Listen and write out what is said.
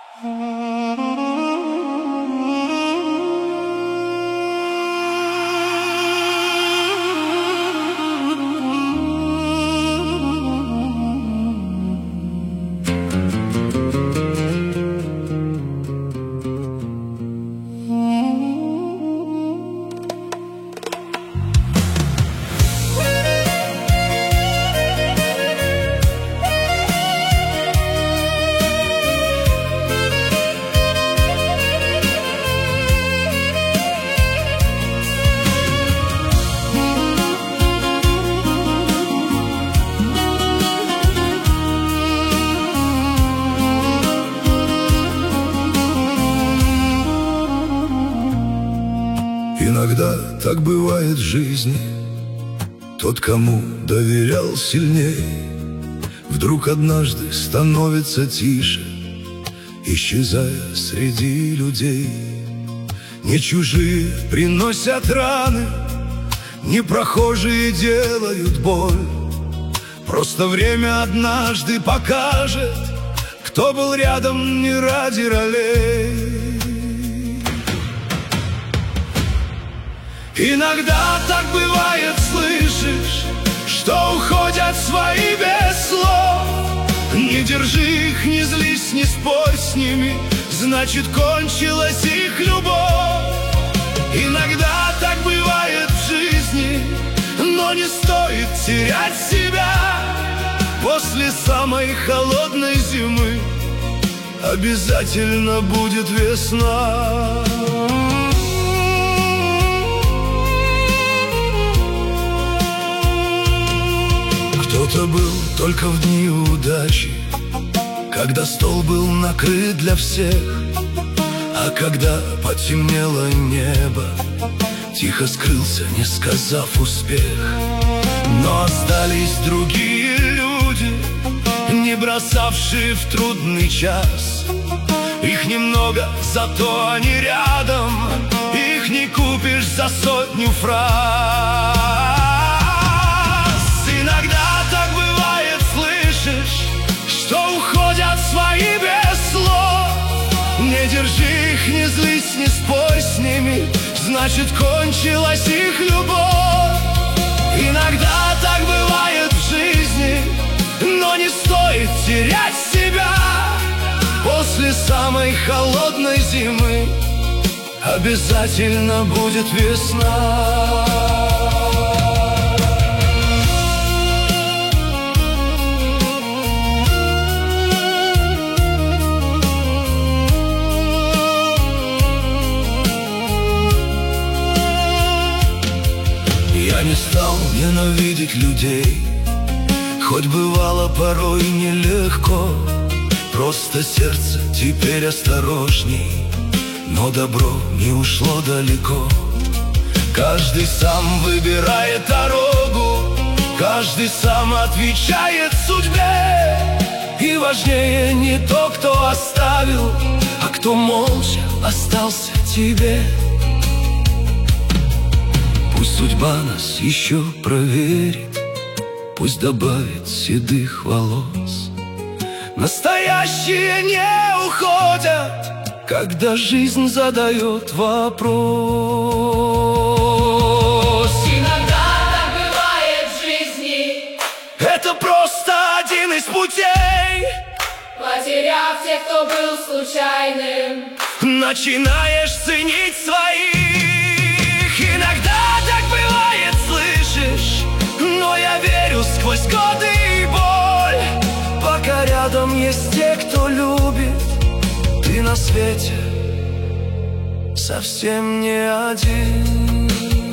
Иногда так бывает в жизни. Тот, кому доверял сильней, вдруг однажды становится тише, исчезая среди людей. Не чужие приносят раны, не прохожие делают боль. Просто время однажды покажет, кто был рядом не ради ролей. Иногда так бывает, слышишь, что уходят свои без слов. Не держи их, не злись, не спорь с ними, значит, кончилась их любовь. Иногда так бывает в жизни, но не стоит терять себя. После самой холодной зимы обязательно будет весна. Кто-то был только в дни удачи, когда стол был накрыт для всех. А когда потемнело небо, тихо скрылся, не сказав успех. Но остались другие люди, не бросавшие в трудный час. Их немного, зато они рядом, их не купишь за 100 фраз. Иногда так бывает, слышишь, что уходят свои без слов. Не держи их, не злись, не спорь с ними, значит, кончилась их любовь. Иногда так бывает в жизни, но не стоит терять себя. После самой холодной зимы обязательно будет весна. Я не стал ненавидеть людей, хоть бывало порой нелегко. Просто сердце теперь осторожней, но добро не ушло далеко. Каждый сам выбирает дорогу, каждый сам отвечает судьбе. И важнее не то, кто оставил, а кто молча остался тебе. Пусть судьба нас еще проверит, пусть добавит седых волос. Настоящие не уходят, когда жизнь задает вопрос. Иногда так бывает в жизни, это просто один из путей. потеряв тех, кто был случайным, начинаешь ценить своих. Иногда так бывает, слышишь, но я верю сквозь годы и боль. Пока рядом есть те, кто любит, ты на свете совсем не один.